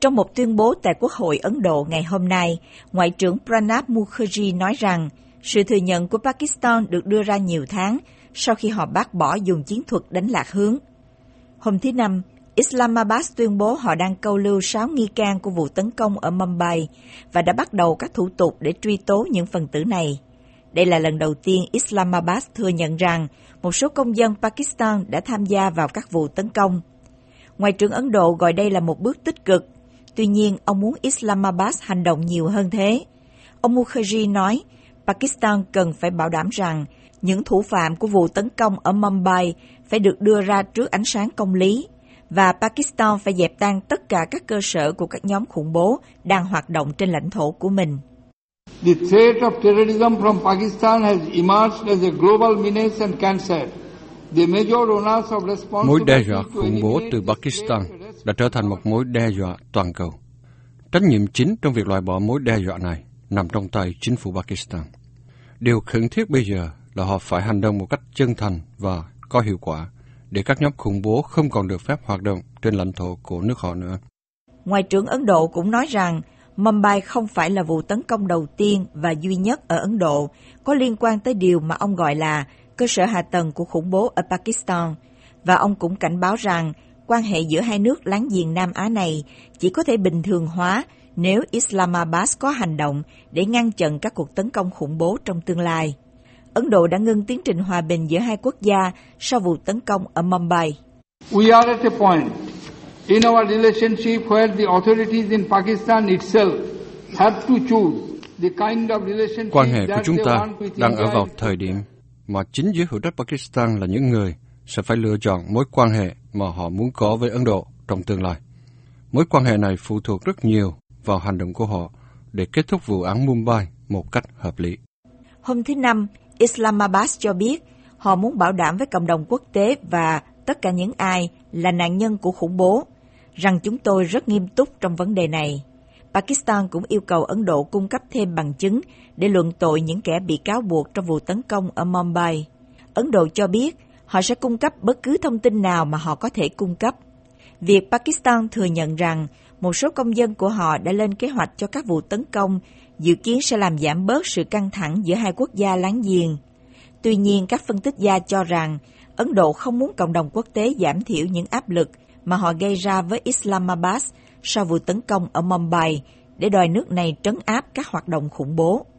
Trong một tuyên bố tại Quốc hội Ấn Độ ngày hôm nay, Ngoại trưởng Pranab Mukherjee nói rằng sự thừa nhận của Pakistan được đưa ra nhiều tháng sau khi họ bác bỏ dùng chiến thuật đánh lạc hướng. Hôm thứ Năm, Islamabad tuyên bố họ đang câu lưu 6 nghi can của vụ tấn công ở Mumbai và đã bắt đầu các thủ tục để truy tố những phần tử này. Đây là lần đầu tiên Islamabad thừa nhận rằng một số công dân Pakistan đã tham gia vào các vụ tấn công. Ngoại trưởng Ấn Độ gọi đây là một bước tích cực. Tuy nhiên, ông muốn Islamabad hành động nhiều hơn thế. Ông Mukherjee nói, Pakistan cần phải bảo đảm rằng những thủ phạm của vụ tấn công ở Mumbai phải được đưa ra trước ánh sáng công lý, và Pakistan phải dẹp tan tất cả các cơ sở của các nhóm khủng bố đang hoạt động trên lãnh thổ của mình. The threat of terrorism from Pakistan has emerged as a global menace and cancer. The major onus of responsibility. Mối đe dọa khủng bố từ Pakistan đã trở thành một mối đe dọa toàn cầu. Trách nhiệm chính trong việc loại bỏ mối đe dọa này nằm trong tay chính phủ Pakistan. Điều khẩn thiết bây giờ là họ phải hành động một cách chân thành và có hiệu quả để các nhóm khủng bố không còn được phép hoạt động trên lãnh thổ của nước họ nữa. Ngoại trưởng Ấn Độ cũng nói rằng Mumbai không phải là vụ tấn công đầu tiên và duy nhất ở Ấn Độ có liên quan tới điều mà ông gọi là cơ sở hạ tầng của khủng bố ở Pakistan, và ông cũng cảnh báo rằng quan hệ giữa hai nước láng giềng Nam Á này chỉ có thể bình thường hóa nếu Islamabad có hành động để ngăn chặn các cuộc tấn công khủng bố trong tương lai. Ấn Độ đã ngưng tiến trình hòa bình giữa hai quốc gia sau vụ tấn công ở Mumbai. We are at a point in our relationship where the authorities in Pakistan itself have to choose the kind of relationship Quan hệ của that chúng they ta want with đang ở India. vào thời điểm mà chính giới hữu trách Pakistan là những người sẽ phải lựa chọn mối quan hệ mà họ muốn có với Ấn Độ trong tương lai. Mối quan hệ này phụ thuộc rất nhiều vào hành động của họ để kết thúc vụ án Mumbai một cách hợp lý. Hôm thứ Năm, Islamabad cho biết họ muốn bảo đảm với cộng đồng quốc tế và tất cả những ai là nạn nhân của khủng bố rằng chúng tôi rất nghiêm túc trong vấn đề này. Pakistan cũng yêu cầu Ấn Độ cung cấp thêm bằng chứng để luận tội những kẻ bị cáo buộc trong vụ tấn công ở Mumbai. Ấn Độ cho biết họ sẽ cung cấp bất cứ thông tin nào mà họ có thể cung cấp. Việc Pakistan thừa nhận rằng một số công dân của họ đã lên kế hoạch cho các vụ tấn công dự kiến sẽ làm giảm bớt sự căng thẳng giữa hai quốc gia láng giềng. Tuy nhiên, các phân tích gia cho rằng Ấn Độ không muốn cộng đồng quốc tế giảm thiểu những áp lực mà họ gây ra với Islamabad sau vụ tấn công ở Mumbai để đòi nước này trấn áp các hoạt động khủng bố.